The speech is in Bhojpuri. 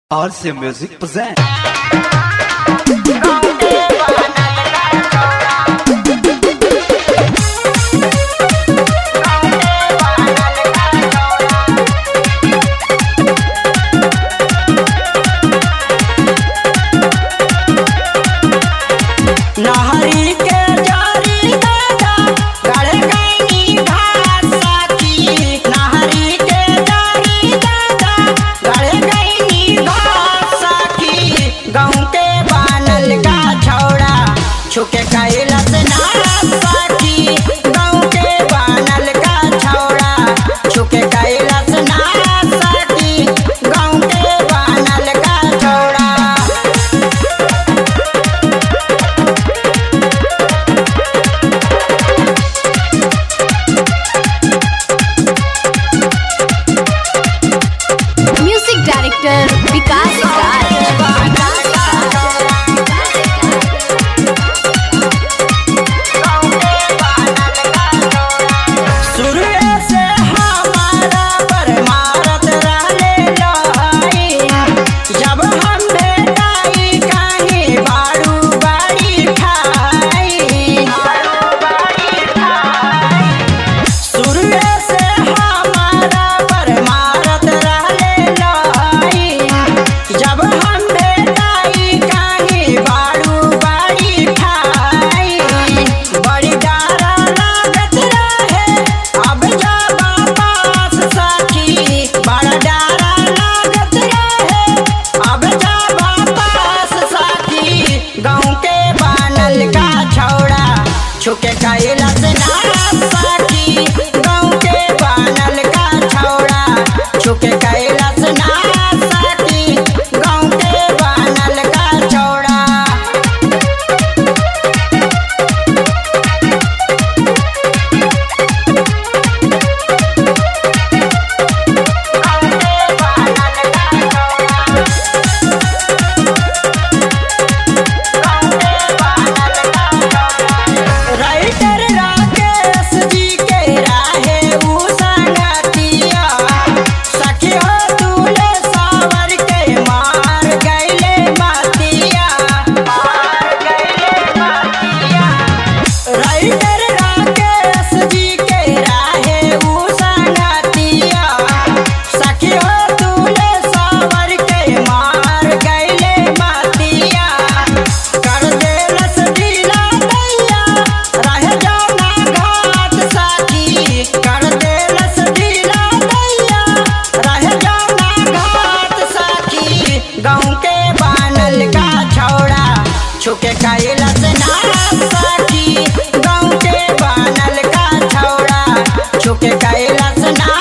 RC Music present. नहरी के जारी दादा गड़े गईनी भाषा की। नहरी के जारी दादा गड़े गईनी भाषा की। गाँव के बानल का छौड़ा छुके कैलस नासा की। गाँव के बानल का छौड़ा छुके कैलस नासा की। गाँव के बानल का छौड़ा म्यूजिक डायरेक्टर विकास शुरुए से हमारा पर मारत रहले लहई। जब हम बेटाई कहीं बारू बाड़ी खाई। शुरुए से हमारा पर मारत रहले लहई। जब हम बेटाई कहीं बारू बाड़ी खाई। बड़ी डारा लागत रहे अब जा वापस साखी। बड़ा डारा लागत रहे अब जा वापस साखी। गाँव के बानल का छौड़ा छुके कैलस नासा की। गाँव के बानल का छौड़ा छुके कैलस नासा की। गाँव के बानल का छौड़ा राइटर राकेश जी के राहे ऊ संगतिया। सखी हो तूले सावर के मार गईले मतिया। राइटर राकेश जी के राहे ऊ संगतिया। सखी हो तूले सावर के मार गईले मतिया। कर देलस दिला दैया रह जाना घाट साकी। कर देलस दिला दैया रह जाना घाट साकी। गाँव के बानल का छौड़ा छुके कैलस नासा की। गाँव के बानल का छौड़ा छुके कैलस ना